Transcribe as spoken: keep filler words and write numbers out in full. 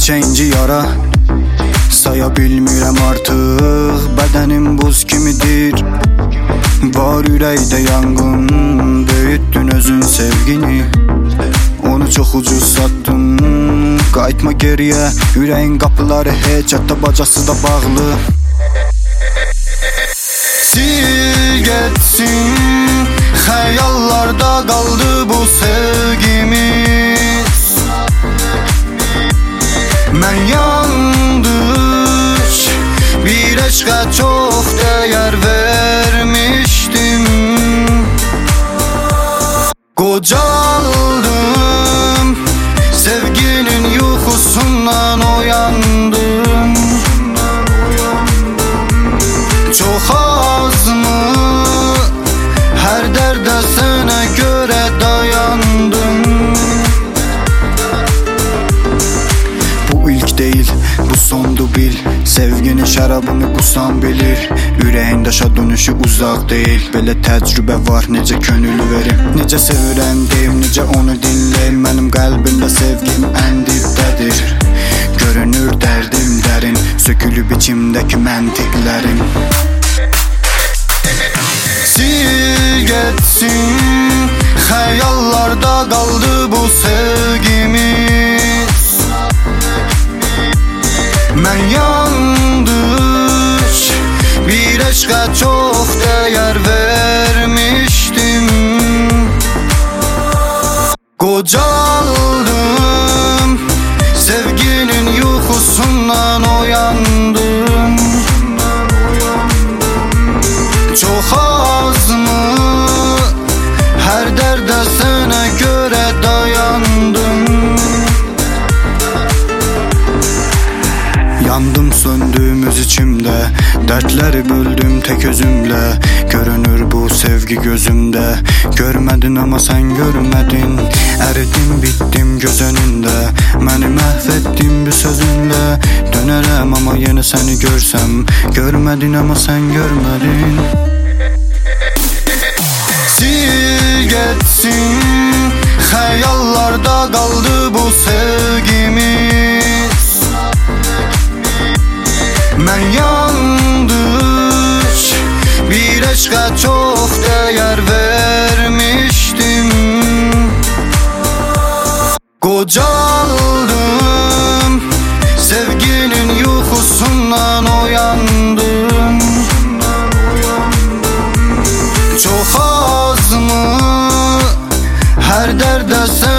neçə inci yara, saya bilmirəm artıq. Bədənim buz kimidir, var ürəkdə yanğın. Böyütdün özün sevgini, onu çox ucuz satdın. Qayıtma geriyə, ürəyin qapıları heç hətta bacası da bağlı. Sil getsin, xəyallarda qaldı bu sevgimiz. Mən yanlış bir eşqə çox dəyər vermişdim. Qocaldım, sevginin yuxusundan oyandım. Çox azmı hər dərdə sənə görə dayandım. Bu ilk deyil, bu sondu bil. Sevginin şərabını qusan bilir. Ürəyin daşa dönüşü uzaq deyil. Belə təcrübə var, necə könül verim. Necə sevirəm deyim, necə onu dinləyim. Mənim qəlbimdə sevgim ən dibdədir. Görünür dərdim dərin, sökülüb içimdəki məntiqlərim. Sil getsin, xəyallarda qaldı bu sevgimiz. Mən yanlış bir eşqə çox dəyər vermişdim. Qocaldım, sevginin yuxusundan oyandım. Çox azmı hər dərdə sənə görə dayandım. Yandım söndüm öz içimdə, dərdləri böldüm tək özümlə. Görünür bu sevgi gözümdə, görmədin amma sən görmədin. Əridim bitdim göz önündə, məni məhv etdin bir sözünlə. Dönərəm amma yenə səni görsəm, görmədin amma sən görmədin. Sil getsin, xəyallarda qaldı bu sevgimiz. Mən yanlış bir eşqə çox dəyər vermişdim. Qocaldım, sevginin yuxusundan oyandım. Çox azmı hər dərdə sən